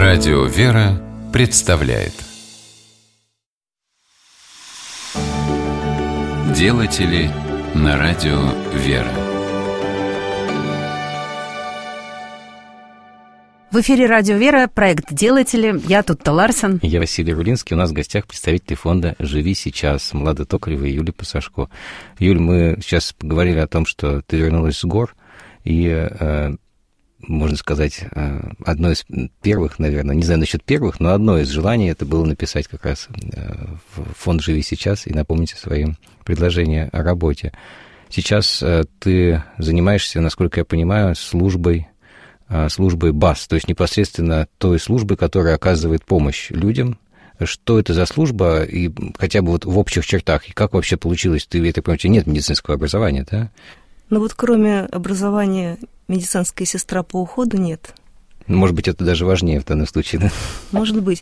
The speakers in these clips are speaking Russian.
Радио «Вера» представляет Делатели на радио «Вера». В эфире «Радио Вера», проект «Делатели». Я Тутта Ларсен. Я Василий Рулинский. У нас в гостях представители фонда «Живи сейчас» Млада Токарева и Юлия Посашко. Юль, мы сейчас поговорили о том, что ты вернулась с гор, и, можно сказать, одно из первых, наверное, не знаю насчет первых, но одно из желаний это было написать как раз в фонд «Живи сейчас» и напомнить о своем предложении о работе. Сейчас ты занимаешься, насколько я понимаю, службой БАС, то есть непосредственно той службой, которая оказывает помощь людям. Что это за служба, и хотя бы вот в общих чертах, и как вообще получилось, ты, я так понимаю, у тебя нет медицинского образования, да? Ну вот кроме образования медицинская сестра по уходу нет. Может быть, это даже важнее в данном случае, да? Может быть.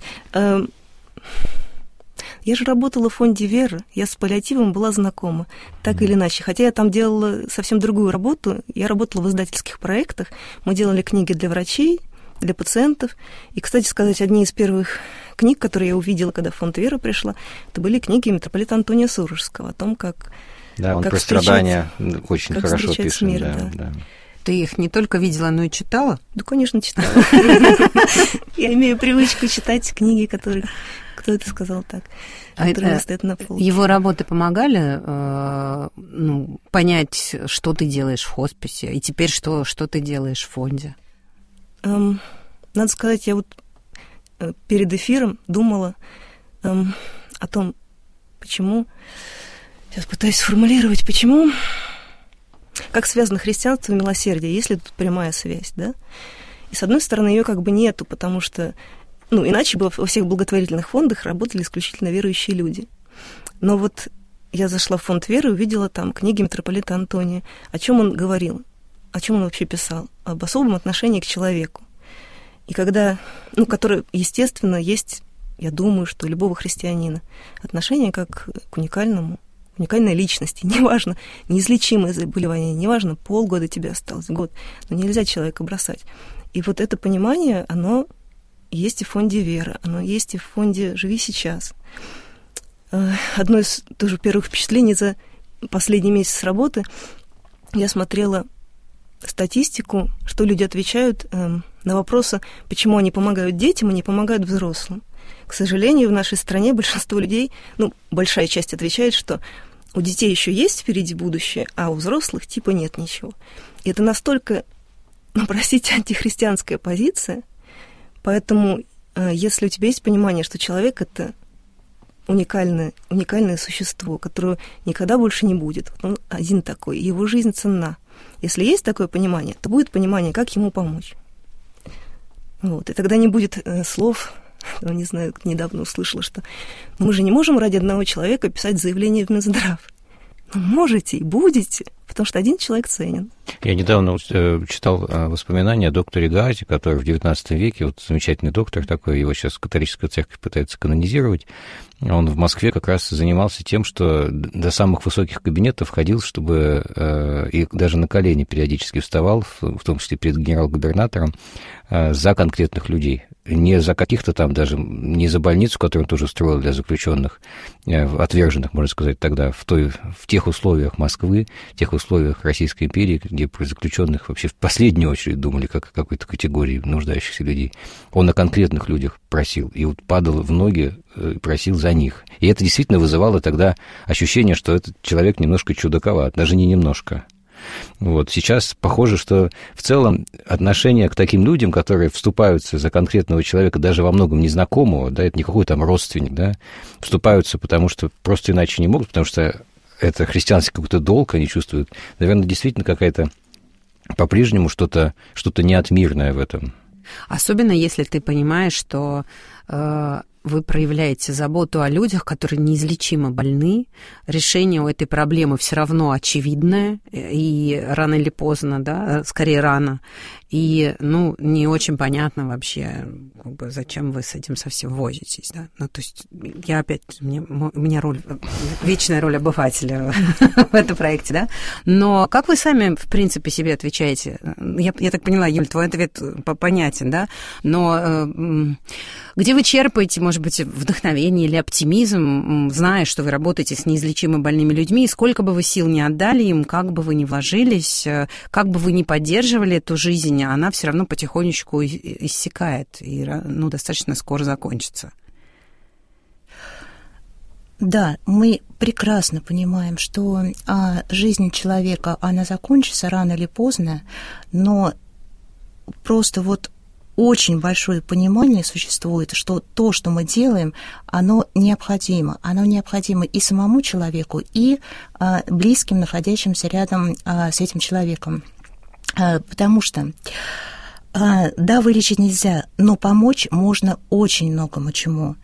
Я же работала в фонде «Вера», я с паллиативом была знакома, так или иначе. Хотя я там делала совсем другую работу, я работала в издательских проектах, мы делали книги для врачей, для пациентов. И, кстати сказать, одни из первых книг, которые я увидела, когда в фонд «Вера» пришла, это были книги митрополита Антония Сурожского о том, как... Да, он про страдания очень хорошо пишет. Смерть, да. Ты их не только видела, но и читала? Да, конечно, читала. Я имею привычку читать книги, которые... Кто это сказал так? Его работы помогали понять, что ты делаешь в хосписе, и теперь что ты делаешь в фонде? Надо сказать, я вот перед эфиром думала о том, почему... Сейчас пытаюсь сформулировать, почему... Как связано христианство и милосердие, есть ли тут прямая связь, да? И, с одной стороны, ее как бы нету, потому что... иначе бы во всех благотворительных фондах работали исключительно верующие люди. Но вот я зашла в фонд «Веры» и увидела там книги митрополита Антония. О чем он говорил? О чем он вообще писал? Об особом отношении к человеку. И когда... которое, естественно, есть, я думаю, что у любого христианина. Отношение как к уникальной личности. Неважно, неизлечимое заболевание, неважно, полгода тебе осталось, год. Но нельзя человека бросать. И вот это понимание, оно... есть и в фонде «Вера», оно есть и в фонде «Живи сейчас». Одно из тоже первых впечатлений за последний месяц работы, я смотрела статистику, что люди отвечают на вопросы, почему они помогают детям и не помогают взрослым. К сожалению, в нашей стране большинство людей, большая часть отвечает, что у детей еще есть впереди будущее, а у взрослых типа нет ничего. И это настолько, простите, антихристианская позиция. Поэтому, если у тебя есть понимание, что человек — это уникальное существо, которое никогда больше не будет, он один такой, его жизнь ценна. Если есть такое понимание, то будет понимание, как ему помочь. Вот. И тогда не будет слов, не знаю, недавно услышала, что мы же не можем ради одного человека писать заявление в Минздрав. Можете и будете, потому что один человек ценен. Я недавно читал воспоминания о докторе Гаазе, который в XIX веке, замечательный доктор такой, его сейчас католическая церковь пытается канонизировать. Он в Москве как раз занимался тем, что до самых высоких кабинетов ходил, чтобы и даже на колени периодически вставал, в том числе перед генерал-губернатором, за конкретных людей. Не за каких-то там даже, не за больницу, которую он тоже строил для заключенных, отверженных, можно сказать, тогда, в тех условиях Москвы, в тех условиях Российской империи, где про заключенных вообще в последнюю очередь думали как о какой-то категории нуждающихся людей. Он о конкретных людях просил, и падал в ноги, просил за них. И это действительно вызывало тогда ощущение, что этот человек немножко чудаковат, даже не немножко. Сейчас похоже, что в целом отношение к таким людям, которые вступаются за конкретного человека, даже во многом незнакомого, да, это не какой там родственник, да, вступаются, потому что просто иначе не могут, потому что это христианский какой-то долг, они чувствуют. Наверное, действительно какая-то по-прежнему что-то неотмирное в этом. Особенно если ты понимаешь, что вы проявляете заботу о людях, которые неизлечимо больны, решение у этой проблемы все равно очевидное, и рано или поздно, да, скорее рано, и, не очень понятно вообще, зачем вы с этим совсем возитесь, да. То есть я опять, у меня вечная роль обывателя в этом проекте, да. Но как вы сами, в принципе, себе отвечаете? Я так поняла, Юль, твой ответ понятен, да, но где вы черпаете, может быть, вдохновение или оптимизм, зная, что вы работаете с неизлечимо больными людьми, и сколько бы вы сил не отдали им, как бы вы ни вложились, как бы вы ни поддерживали эту жизнь, она все равно потихонечку иссякает и достаточно скоро закончится. Да, мы прекрасно понимаем, что жизнь человека, она закончится рано или поздно, но просто очень большое понимание существует, что то, что мы делаем, оно необходимо. Оно необходимо и самому человеку, и близким, находящимся рядом с этим человеком. Потому что, да, вылечить нельзя, но помочь можно очень многому чему.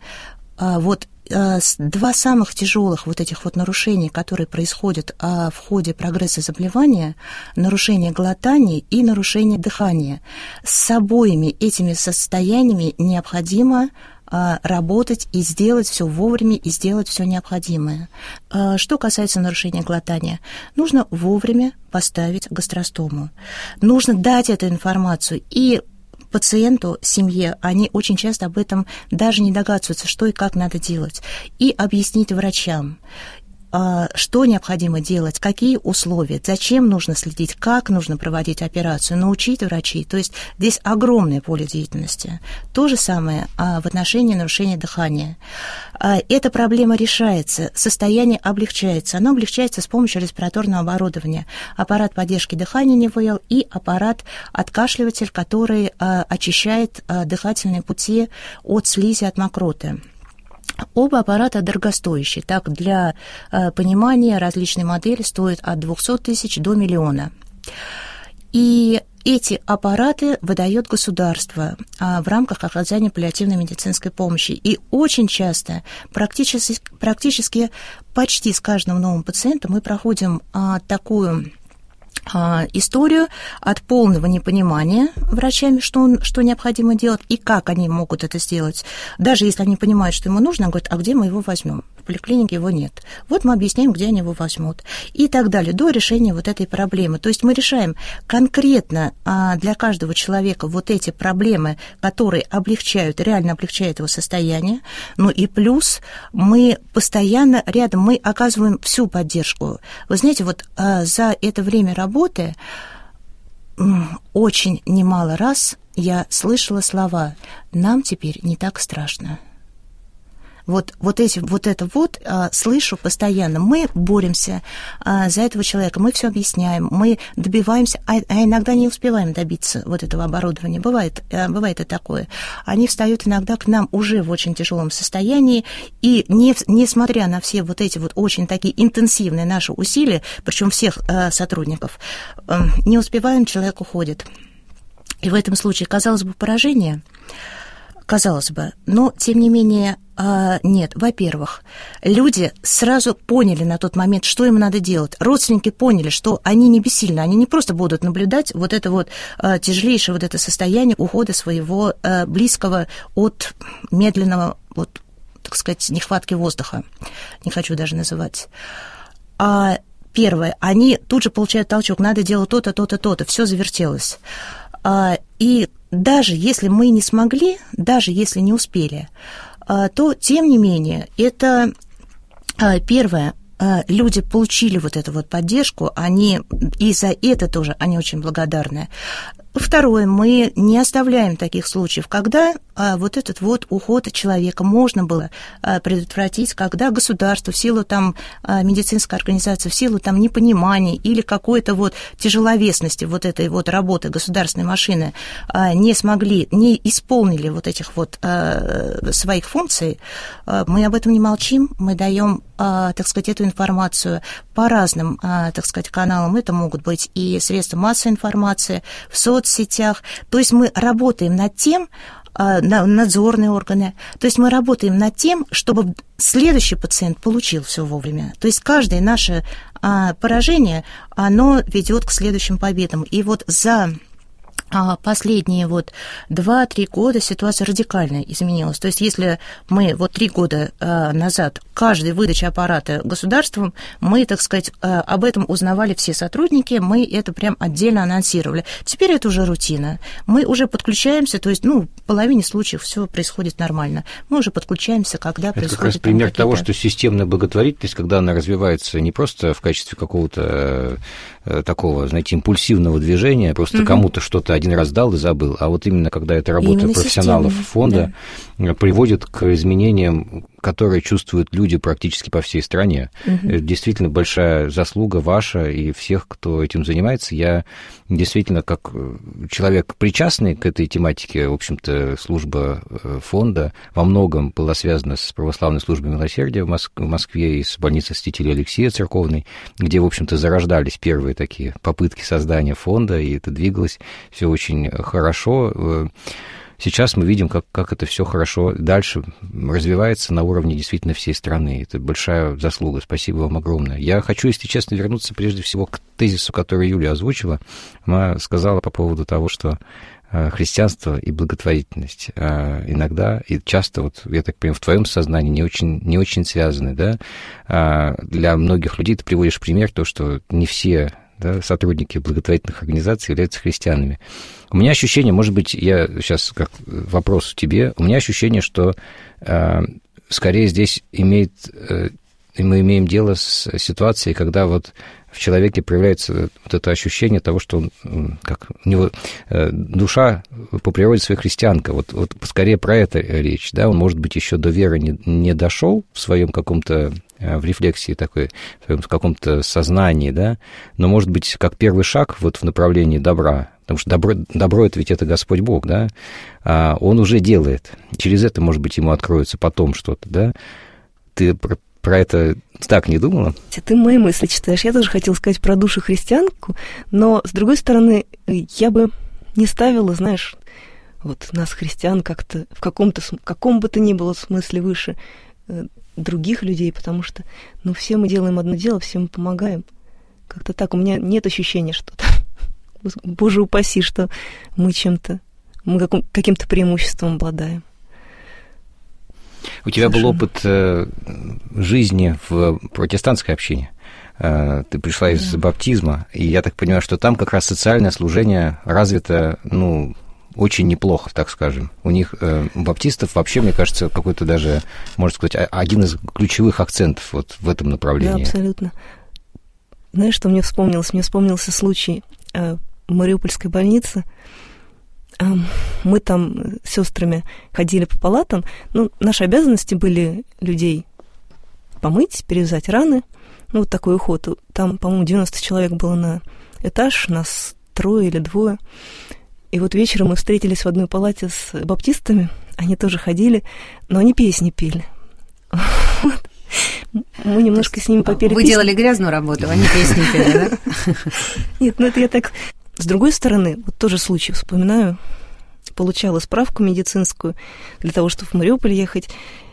Два самых тяжелых этих нарушений, которые происходят в ходе прогресса заболевания, нарушение глотания и нарушение дыхания. С обоими этими состояниями необходимо работать и сделать все вовремя, и сделать все необходимое. Что касается нарушения глотания, нужно вовремя поставить гастростому. Нужно дать эту информацию и пациенту, семье, они очень часто об этом даже не догадываются, что и как надо делать, и объяснить врачам, что необходимо делать, какие условия, зачем нужно следить, как нужно проводить операцию, научить врачей. То есть здесь огромное поле деятельности. То же самое в отношении нарушения дыхания. Эта проблема решается, состояние облегчается. Оно облегчается с помощью респираторного оборудования. Аппарат поддержки дыхания НИВЛ и аппарат-откашливатель, который очищает дыхательные пути от слизи, от мокроты. Оба аппарата дорогостоящие. Так, для понимания, различные модели стоят от 200 тысяч до 1 миллиона. И эти аппараты выдает государство в рамках оказания паллиативной медицинской помощи. И очень часто, практически почти с каждым новым пациентом мы проходим такую историю от полного непонимания врачами, что необходимо делать и как они могут это сделать. Даже если они понимают, что ему нужно, он говорит, а где мы его возьмем? В поликлинике его нет. Вот мы объясняем, где они его возьмут. И так далее, до решения этой проблемы. То есть мы решаем конкретно для каждого человека эти проблемы, которые реально облегчают его состояние. Ну и плюс мы постоянно рядом, мы оказываем всю поддержку. Вы знаете, за это время работы очень немало раз я слова «нам теперь не так страшно». Слышу постоянно. Мы боремся за этого человека, мы все объясняем, мы добиваемся, а иногда не успеваем добиться этого оборудования. Бывает и такое. Они встают иногда к нам уже в очень тяжелом состоянии, и несмотря на все эти очень такие интенсивные наши усилия, причем всех сотрудников, не успеваем, человек уходит. И в этом случае, казалось бы, поражение, но, тем не менее, нет. Во-первых, люди сразу поняли на тот момент, что им надо делать. Родственники поняли, что они не бессильны, они не просто будут наблюдать это тяжелейшее это состояние ухода своего близкого от медленного, так сказать, нехватки воздуха. Не хочу даже называть. Первое, они тут же получают толчок, надо делать то-то, то-то, то-то, все завертелось. И даже если мы не смогли, даже если не успели, то, тем не менее, это первое, люди получили эту поддержку, и за это тоже они очень благодарны. Второе, мы не оставляем таких случаев, когда этот уход человека можно было предотвратить, когда государство в силу медицинской организации, в силу непонимания или какой-то тяжеловесности этой работы государственной машины не исполнили этих своих функций, мы об этом не молчим, мы даем, так сказать, эту информацию по разным, так сказать, каналам. Это могут быть и средства массовой информации, в соцсетях. То есть мы работаем над тем, надзорные органы. То есть мы работаем над тем, чтобы следующий пациент получил все вовремя. То есть каждое наше поражение, оно ведет к следующим победам. И за А последние 2-3 года ситуация радикально изменилась. То есть если мы 3 года назад каждой выдаче аппарата государством, мы, так сказать, об этом узнавали все сотрудники, мы это прям отдельно анонсировали. Теперь это уже рутина. Мы уже подключаемся, то есть, в половине случаев все происходит нормально. Мы уже подключаемся, когда это происходит... Это как раз пример того, что системная благотворительность, когда она развивается не просто в качестве какого-то такого, знаете, импульсивного движения, просто кому-то что-то один раз дал и забыл, а именно когда эта работа профессионалов фонда приводит к изменениям, которые чувствуют люди практически по всей стране. Это действительно большая заслуга ваша и всех, кто этим занимается. Я действительно, как человек, причастный к этой тематике, в общем-то, служба фонда во многом была связана с православной службой милосердия в Москве и с больницей святителя Алексея церковной, где, в общем-то, зарождались первые такие попытки создания фонда, и это двигалось все очень хорошо. Сейчас мы видим, как это все хорошо дальше развивается на уровне действительно всей страны. Это большая заслуга. Спасибо вам огромное. Я хочу, если честно, вернуться прежде всего к тезису, который Юлия озвучила. Она сказала по поводу того, что христианство и благотворительность иногда и часто, я так понимаю, в твоем сознании не очень связаны, да? Для многих людей ты приводишь пример, то, что не все сотрудники благотворительных организаций являются христианами. У меня ощущение, может быть, я сейчас как вопрос тебе, у меня ощущение, что скорее здесь мы имеем дело с ситуацией, когда в человеке проявляется это ощущение того, что он, как у него душа по природе своей христианка. Скорее про это речь, да, он, может быть, еще до веры не дошел в своем каком-то в рефлексии такой, в каком-то сознании, да, но, может быть, как первый шаг в направлении добра, потому что добро это ведь это Господь Бог, да, он уже делает. Через это, может быть, ему откроется потом что-то, да. Ты про это так не думала? Ты мои мысли читаешь. Я тоже хотела сказать про душу христианку, но, с другой стороны, я бы не ставила, знаешь, нас, христиан, как-то в каком бы то ни было смысле выше других людей, потому что, все мы делаем одно дело, все мы помогаем. Как-то так. У меня нет ощущения, что Боже упаси, что мы каким-то преимуществом обладаем. У тебя был опыт жизни в протестантской общине. Ты пришла из баптизма, и я так понимаю, что там как раз социальное служение развито, очень неплохо, так скажем. У них, у баптистов, вообще, мне кажется, какой-то даже, можно сказать, один из ключевых акцентов в этом направлении. Да, абсолютно. Знаешь, что мне вспомнилось? Мне вспомнился случай в Мариупольской больнице. Мы там с сестрами ходили по палатам. Наши обязанности были людей помыть, перевязать раны. Такой уход. Там, по-моему, 90 человек было на этаж, нас 3 или 2. И вечером мы встретились в одной палате с баптистами. Они тоже ходили, но они песни пели. Мы немножко с ними попели. Вы делали грязную работу, они песни пели, да? Нет, это я так... С другой стороны, тоже случай вспоминаю. Получала справку медицинскую для того, чтобы в Мариуполь ехать.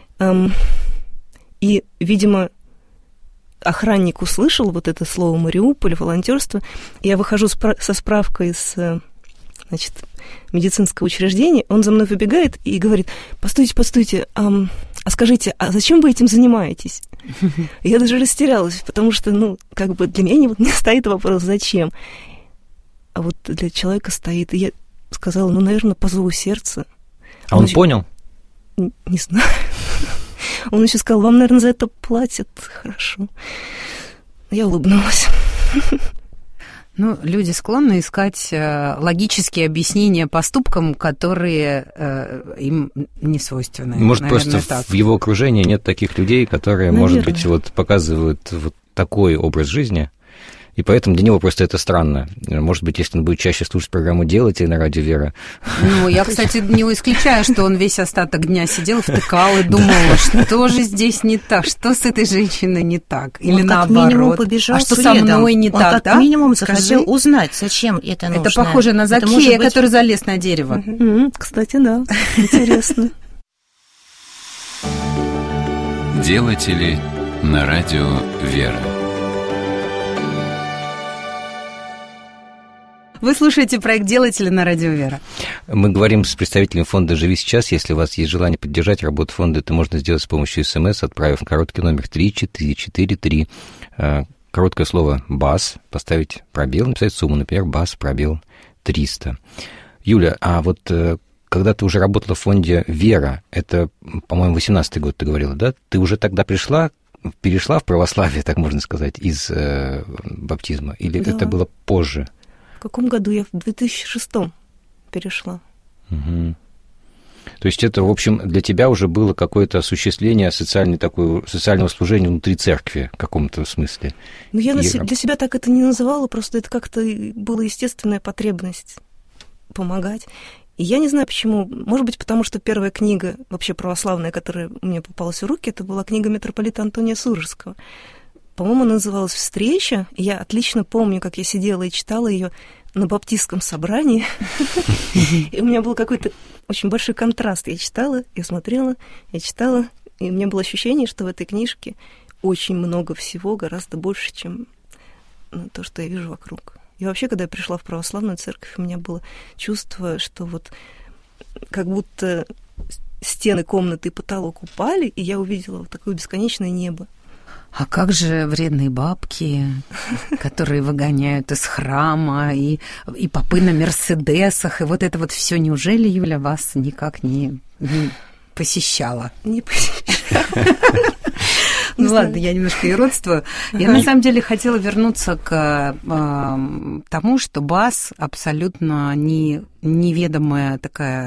И, видимо, охранник услышал это слово «Мариуполь», волонтерство. Я выхожу со справкой из медицинского учреждения. Он за мной выбегает и говорит: постойте, а скажите, а зачем вы этим занимаетесь? Я даже растерялась, потому что, для меня не стоит вопрос «зачем?». А для человека стоит. И я сказала, наверное, по зову сердца. А он понял? Не знаю. Он еще сказал: вам, наверное, за это платят. Хорошо. Я улыбнулась. Люди склонны искать логические объяснения поступкам, которые им не свойственны. Может, наверное, просто так. В его окружении нет таких людей, которые, наверное, может быть, показывают такой образ жизни, и поэтому для него просто это странно. Может быть, если он будет чаще слушать программу «Делайте» на радио «Вера». Я, кстати, не исключаю, что он весь остаток дня сидел, втыкал и думал, что же здесь не так, что с этой женщиной не так, или наоборот, а что со мной не так, да? Как минимум захотел узнать, зачем это нужно. Это похоже на Закея, который залез на дерево. Кстати, да, интересно. Делатели на радио «Вера». Вы слушаете проект «Делатели» на Радио Вера. Мы говорим с представителем фонда «Живи сейчас». Если у вас есть желание поддержать работу фонда, это можно сделать с помощью СМС, отправив короткий номер 3443. Короткое слово «БАС», поставить пробел, написать сумму, например, «БАС», пробел 300. Юля, а вот когда ты уже работала в фонде «Вера», это, по-моему, 18-й год ты говорила, да? Ты уже тогда перешла в православие, так можно сказать, из баптизма? Или это было позже? В каком году? Я в 2006-м перешла. Угу. То есть это, в общем, для тебя уже было какое-то осуществление социального служения внутри церкви в каком-то смысле? Ну, я для себя так это не называла, просто это как-то была естественная потребность помогать. И я не знаю почему. Может быть, потому что первая книга, вообще православная, которая мне попалась в руки, это была книга митрополита Антония Суздальского. По-моему, она называлась «Встреча». И я отлично помню, как я сидела и читала ее на баптистском собрании. И у меня был какой-то очень большой контраст. Я читала, я смотрела, я читала, и у меня было ощущение, что в этой книжке очень много всего, гораздо больше, чем то, что я вижу вокруг. И вообще, когда я пришла в православную церковь, у меня было чувство, что вот как будто стены комнаты и потолок упали, и я увидела вот такое бесконечное небо. А как же вредные бабки, которые выгоняют из храма, и попы на мерседесах, и вот это вот все, неужели, Юля, вас никак не посещала? Не посещала. Ну ладно, я немножко иродствую. Я на самом деле хотела вернуться к тому, что БАС абсолютно неведомая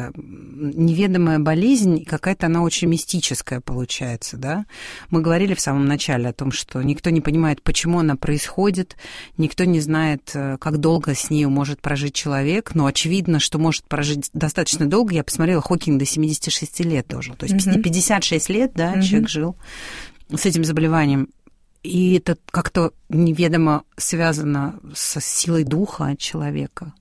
болезнь, какая-то она очень мистическая получается, да? Мы говорили в самом начале о том, что никто не понимает, почему она происходит, никто не знает, как долго с нею может прожить человек, но очевидно, что может прожить достаточно долго. Я посмотрела, Хокинг до 76 лет дожил, то есть 56 лет, да, человек жил с этим заболеванием. И это как-то неведомо связано со силой духа человека.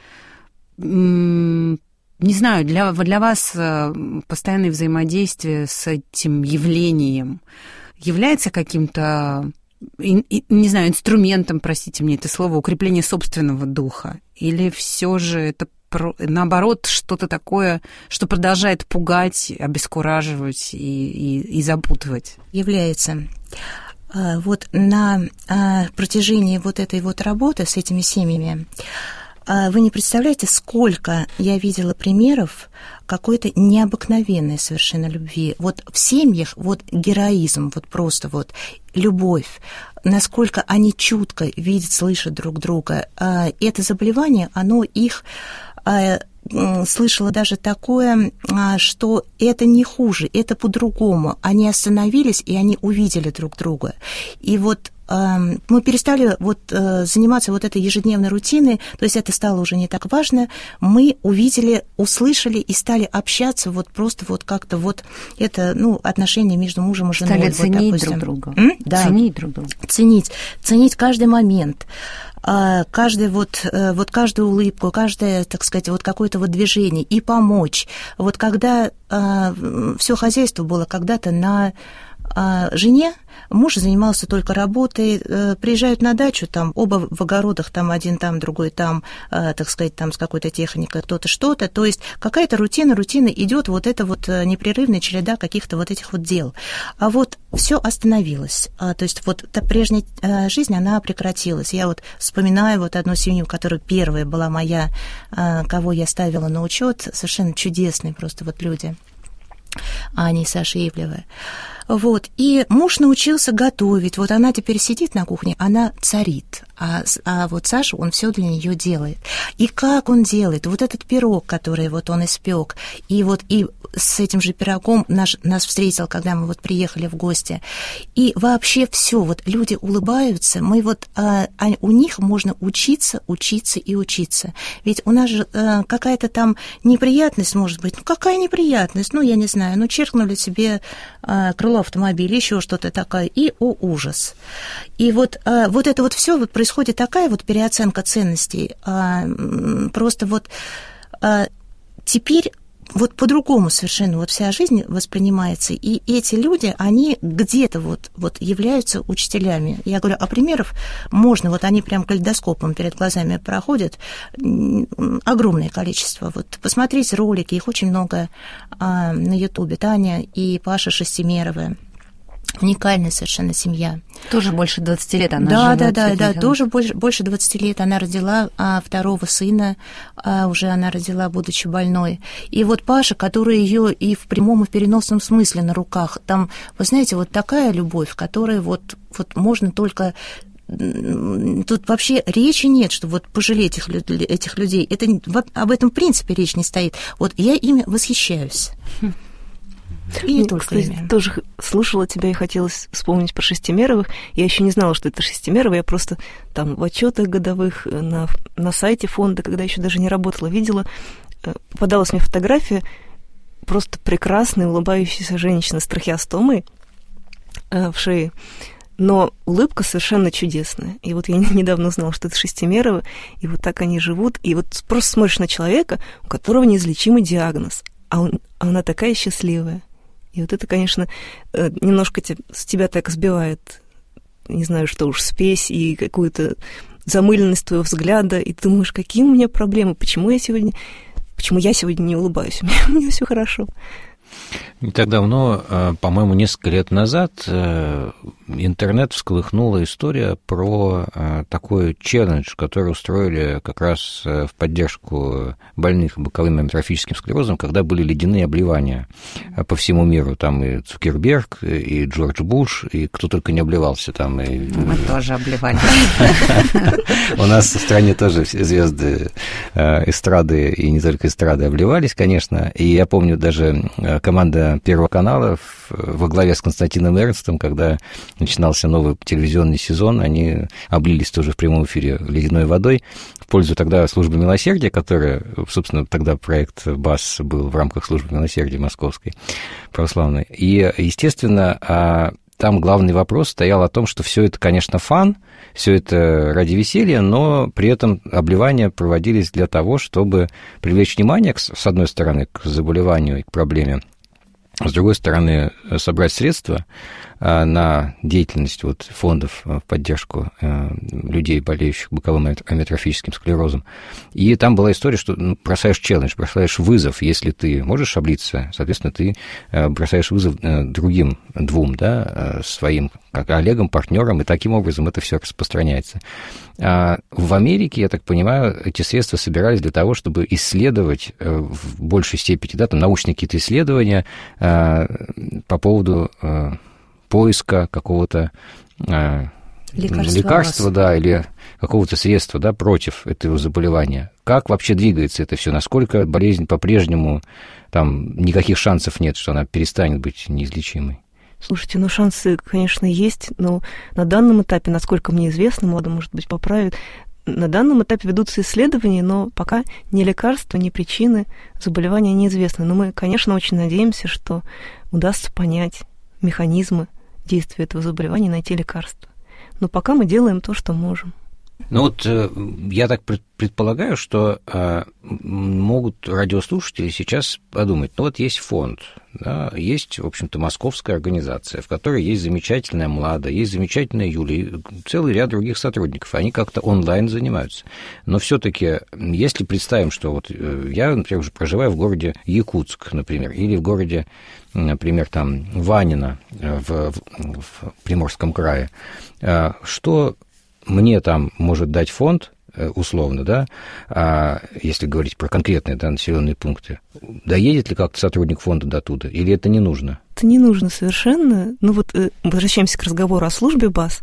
Не знаю, для вас постоянное взаимодействие с этим явлением является каким-то, не знаю, инструментом, простите мне это слово, укрепления собственного духа? Или все же это наоборот что-то такое, что продолжает пугать, обескураживать и запутывать? Является. Вот на протяжении вот этой вот работы с этими семьями вы не представляете, сколько я видела примеров какой-то необыкновенной совершенно любви. Вот в семьях вот героизм, вот просто вот любовь, насколько они чутко видят, слышат друг друга. Это заболевание, оно их... Слышала даже такое, что это не хуже, это по-другому. Они остановились, и они увидели друг друга. И вот мы перестали заниматься вот этой ежедневной рутиной, то есть это стало уже не так важно. Мы увидели, услышали и стали общаться вот просто вот как-то вот это, отношения между мужем и женой. Стали ценить друг друга. Да. Ценить друг друга. Ценить каждый момент. Каждую улыбку, каждое, так сказать, вот какое-то вот движение и помочь. Вот когда все хозяйство было когда-то на жене, муж занимался только работой, приезжают на дачу, там оба в огородах, там один там, другой там, так сказать, там с какой-то техникой, кто-то что-то, то есть какая-то рутина идет, вот это вот непрерывная череда каких-то вот этих вот дел. А вот все остановилось, то есть вот та прежняя жизнь, она прекратилась. Я вот вспоминаю вот одну семью, которая первая была моя, кого я ставила на учет, совершенно чудесные просто вот люди, Аня и Саша Ивлевы. Вот, и муж научился готовить. Вот она теперь сидит на кухне, она царит, а вот Саша, он все для нее делает. И как он делает? Вот этот пирог, который вот он испек, и с этим же пирогом нас встретил, когда мы вот приехали в гости. И вообще все, вот люди улыбаются, мы вот, у них можно учиться. Ведь у нас же какая-то там неприятность может быть. Какая неприятность? Я не знаю, черкнули себе крыло автомобиля, еще что-то такое, и ужас. И вот это вот все вот происходит такая вот переоценка ценностей. Просто вот теперь вот по-другому совершенно вот вся жизнь воспринимается, и эти люди, они где-то вот являются учителями. Я говорю, а примеров можно, вот они прям калейдоскопом перед глазами проходят, огромное количество. Вот посмотрите ролики, их очень много на Ютубе. Таня и Паша Шестимеровы. Уникальная совершенно семья. Тоже больше 20 лет она живет. Да, тоже больше 20 лет она родила второго сына, уже она родила, будучи больной. И вот Паша, который ее и в прямом, и в переносном смысле на руках, там, вы знаете, вот такая любовь, которой вот можно только... Тут вообще речи нет, что вот пожалеть этих людей. Об этом в принципе речь не стоит. Вот я ими восхищаюсь. И не только кстати, ими. Тоже слушала тебя и хотелось вспомнить про Шестимеровых. Я еще не знала, что это Шестимеровы. Я просто там в отчетах годовых на сайте фонда, когда еще даже не работала, видела, попадалась мне фотография просто прекрасной улыбающейся женщины с трахеостомой в шее. Но улыбка совершенно чудесная. И вот я недавно узнала, что это Шестимеровы, и вот так они живут. И вот просто смотришь на человека, у которого неизлечимый диагноз, а она такая счастливая. И вот это, конечно, немножко с тебя так сбивает, не знаю, что уж, спесь и какую-то замыленность твоего взгляда, и ты думаешь, какие у меня проблемы, почему я сегодня не улыбаюсь, у меня все хорошо. Не так давно, по-моему, несколько лет назад, интернет всколыхнула история про такой челлендж, который устроили как раз в поддержку больных боковым амиотрофическим склерозом, когда были ледяные обливания по всему миру. Там и Цукерберг, и Джордж Буш, и кто только не обливался там. Мы тоже обливали. У нас в стране тоже все звезды эстрады, и не только эстрады, обливались, конечно. И я помню даже команда Первого канала во главе с Константином Эрнстом, когда начинался новый телевизионный сезон, они облились тоже в прямом эфире ледяной водой в пользу тогда службы милосердия, которая, собственно, тогда проект БАС был в рамках службы милосердия московской православной. И, естественно, там главный вопрос стоял о том, что все это, конечно, фан, все это ради веселья, но при этом обливания проводились для того, чтобы привлечь внимание, с одной стороны, к заболеванию и к проблеме, с другой стороны, собрать средства на деятельность фондов в поддержку людей, болеющих боковым амиотрофическим склерозом. И там была история, что бросаешь челлендж, бросаешь вызов. Если ты можешь облиться, соответственно, ты бросаешь вызов другим двум, да, своим коллегам, партнерам, и таким образом это все распространяется. В Америке, я так понимаю, эти средства собирались для того, чтобы исследовать в большей степени, да, там научные какие-то исследования по поводу поиска какого-то лекарства, да, или какого-то средства, да, против этого заболевания. Как вообще двигается это все? Насколько болезнь по-прежнему, там, никаких шансов нет, что она перестанет быть неизлечимой? Слушайте, шансы, конечно, есть, но на данном этапе, насколько мне известно, Влада, может быть, поправит, на данном этапе ведутся исследования, но пока ни лекарства, ни причины заболевания неизвестны. Но мы, конечно, очень надеемся, что удастся понять механизмы действия этого заболевания и найти лекарства. Но пока мы делаем то, что можем. Я так предполагаю, что могут радиослушатели сейчас подумать, есть фонд, да, есть, в общем-то, московская организация, в которой есть замечательная Млада, есть замечательная Юлия, целый ряд других сотрудников, они как-то онлайн занимаются. Но все-таки, если представим, что я, например, уже проживаю в городе Якутск, например, или в городе, например, там, Ванино в Приморском крае, что мне там может дать фонд, условно, да, если говорить про конкретные, да, населенные пункты, доедет ли как-то сотрудник фонда до туда, или это не нужно? Это не нужно совершенно. Возвращаемся к разговору о службе БАС.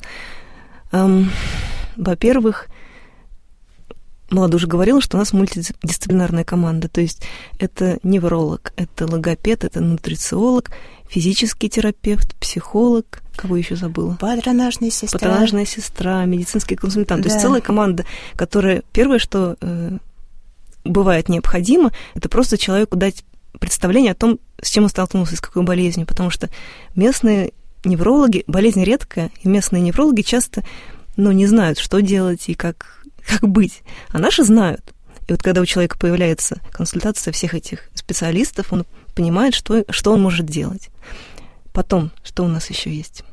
Во-первых, Млада уже говорила, что у нас мультидисциплинарная команда, то есть это невролог, это логопед, это нутрициолог, физический терапевт, психолог, кого еще забыла? Патронажная сестра, медицинский консультант. Да. То есть целая команда, которая первое, что бывает необходимо, это просто человеку дать представление о том, с чем он столкнулся, с какой болезнью, потому что местные неврологи, болезнь редкая, и местные неврологи часто не знают, что делать и как быть. А наши знают. И И вот когда у человека появляется консультация всех этих специалистов, он понимает, что он может делать. Потом, что у нас еще есть?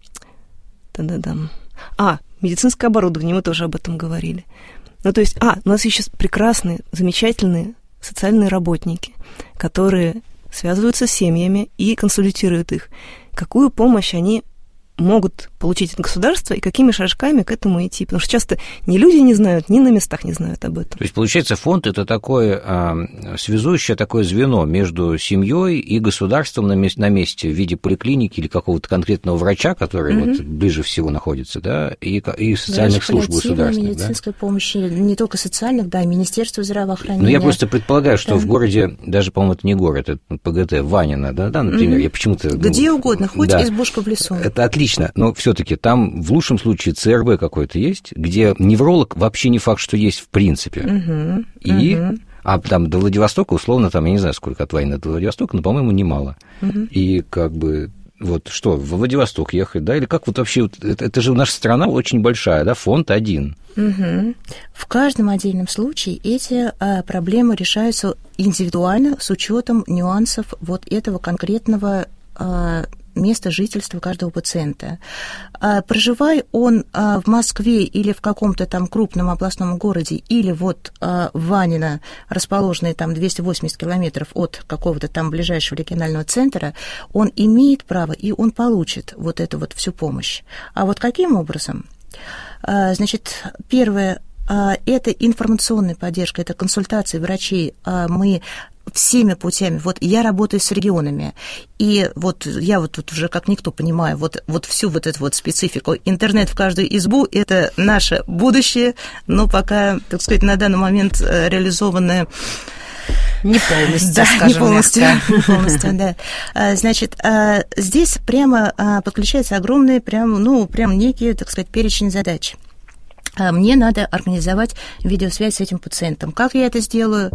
Та-да-дам. Медицинское оборудование, мы тоже об этом говорили. То есть, у нас еще прекрасные, замечательные социальные работники, которые связываются с семьями и консультируют их. Какую помощь они могут получить от государства и какими шажками к этому идти. Потому что часто ни люди не знают, ни на местах не знают об этом. То есть, получается, фонд – это такое связующее такое звено между семьей и государством на месте в виде поликлиники или какого-то конкретного врача, который вот ближе всего находится, да, и социальных служб государственных. Медицинской помощи, не только социальных, и Министерство здравоохранения. Я просто предполагаю, что в городе, даже, по-моему, это не город, это ПГТ, Ванино, да, например, я почему-то… Где угодно, хоть избушка в лесу. Это отлично, но все-таки там в лучшем случае ЦРБ какой-то есть, где невролог вообще не факт, что есть в принципе. А там до Владивостока, условно, там, я не знаю, сколько от Ванино до Владивостока, но, по-моему, немало. И вот что, в Владивосток ехать, да, или как вот вообще, это же наша страна очень большая, да, фонд один. В каждом отдельном случае эти проблемы решаются индивидуально с учетом нюансов вот этого конкретного место жительства каждого пациента. Проживая он в Москве или в каком-то там крупном областном городе, или вот в Ванино, расположенный там 280 километров от какого-то там ближайшего регионального центра, он имеет право, и он получит вот эту вот всю помощь. А вот каким образом? Значит, первое, это информационная поддержка, это консультации врачей. Мы всеми путями. Вот я работаю с регионами, и вот я вот тут уже как никто понимаю вот всю вот эту вот специфику. Интернет в каждую избу – это наше будущее, но пока, так сказать, на данный момент реализованное не полностью, да, скажем, не полностью, да. Значит, здесь прямо подключается огромный, прям некий, так сказать, перечень задач. Мне надо организовать видеосвязь с этим пациентом. Как я это сделаю?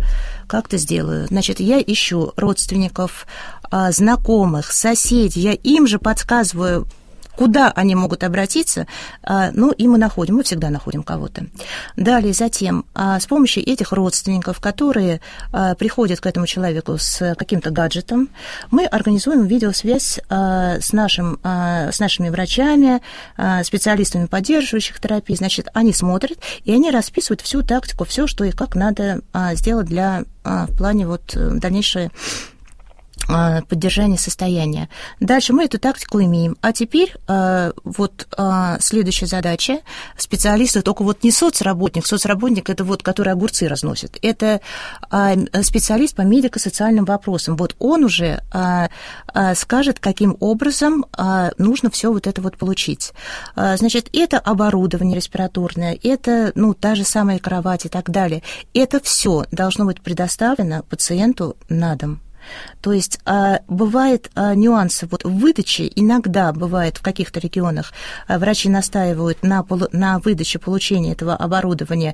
Значит, я ищу родственников, знакомых, соседей. Я им же подсказываю, куда они могут обратиться, и мы всегда находим кого-то. Далее, затем, с помощью этих родственников, которые приходят к этому человеку с каким-то гаджетом, мы организуем видеосвязь с нашими врачами, специалистами поддерживающих терапий. Значит, они смотрят, и они расписывают всю тактику, все, что и как надо сделать в плане дальнейшей поддержание состояния. Дальше мы эту тактику имеем. А теперь следующая задача. Специалисты, только не соцработник. Соцработник – это который огурцы разносит. Это специалист по медико-социальным вопросам. Вот он уже скажет, каким образом нужно все это получить. Значит, это оборудование респираторное, это та же самая кровать и так далее. Это все должно быть предоставлено пациенту на дом. То есть бывают нюансы в выдаче, иногда бывает в каких-то регионах врачи настаивают на выдаче, получении этого оборудования,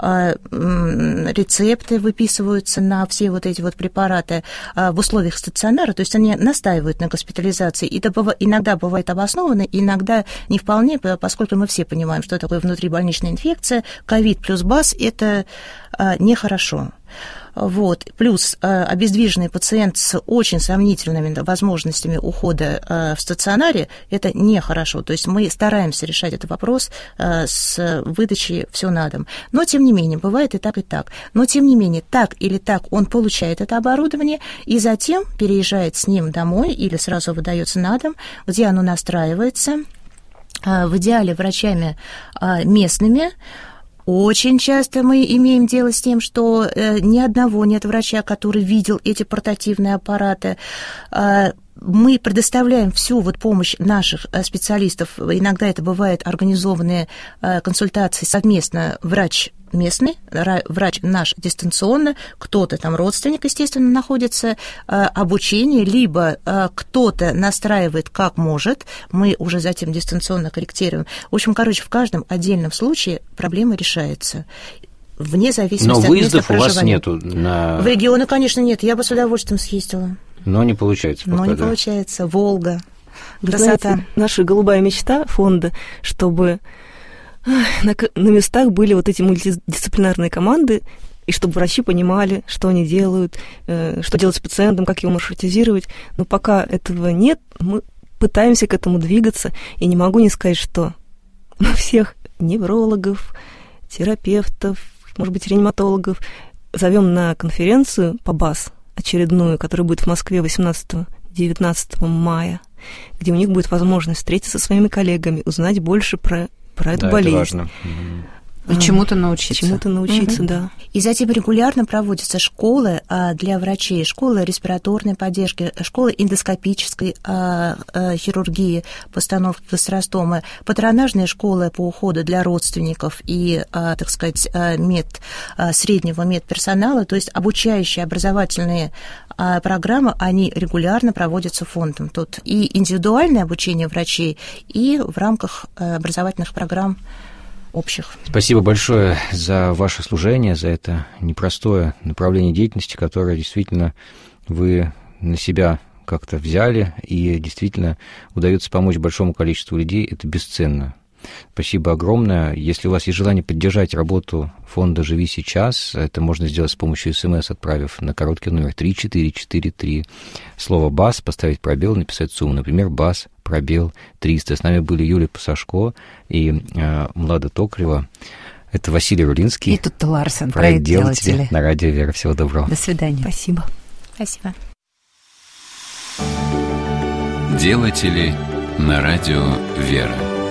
рецепты выписываются на все эти препараты в условиях стационара, то есть они настаивают на госпитализации, и это иногда бывает обоснованно, иногда не вполне, поскольку мы все понимаем, что такое внутрибольничная инфекция, ковид плюс БАС – это нехорошо. Плюс обездвиженный пациент с очень сомнительными возможностями ухода в стационаре – это нехорошо. То есть мы стараемся решать этот вопрос с выдачей все на дом. Но, тем не менее, бывает и так, и так. Но, тем не менее, так или так он получает это оборудование и затем переезжает с ним домой или сразу выдается на дом, где оно настраивается, в идеале врачами местными. Очень часто мы имеем дело с тем, что ни одного нет врача, который видел эти портативные аппараты. Мы предоставляем всю помощь наших специалистов. Иногда это бывает организованные консультации совместно врач местный, врач наш дистанционно, кто-то там родственник, естественно, находится, обучение, либо кто-то настраивает как может, мы уже затем дистанционно корректируем. В общем, в каждом отдельном случае проблема решается. Вне зависимости от места выездов проживания. У вас нету на… В регионы, конечно, нет. Я бы с удовольствием съездила. Но не получается пока, не получается. Волга. Красота. Знаете, наша голубая мечта фонда, чтобы на местах были эти мультидисциплинарные команды, и чтобы врачи понимали, что они делают, что делать с пациентом, как его маршрутизировать. Но пока этого нет, мы пытаемся к этому двигаться, и не могу не сказать, что мы всех неврологов, терапевтов, может быть, реаниматологов зовем на конференцию по БАС очередную, которая будет в Москве 18-19 мая, где у них будет возможность встретиться со своими коллегами, узнать больше про эту болезнь. Это важно. И чему-то научиться. Чему-то научиться, да. И затем регулярно проводятся школы для врачей, школы респираторной поддержки, школы эндоскопической хирургии, постановки гастростомы, патронажные школы по уходу для родственников и, так сказать, среднего медперсонала, то есть обучающие образовательные программы, они регулярно проводятся фондом. Тут и индивидуальное обучение врачей, и в рамках образовательных программ общих. Спасибо большое за ваше служение, за это непростое направление деятельности, которое действительно вы на себя как-то взяли, и действительно удается помочь большому количеству людей. Это бесценно. Спасибо огромное. Если у вас есть желание поддержать работу фонда «Живи сейчас», это можно сделать с помощью СМС, отправив на короткий номер 3443 слово «БАС», поставить пробел, написать сумму, например, «БАС», пробел 300. С нами были Юлия Пасашко и Млада Токарева. Это Василий Рулинский. И Тутта Ларсен, проект «Делатели» на радио «Вера». Всего доброго. До свидания. Спасибо. Спасибо. «Делатели» на радио «Вера».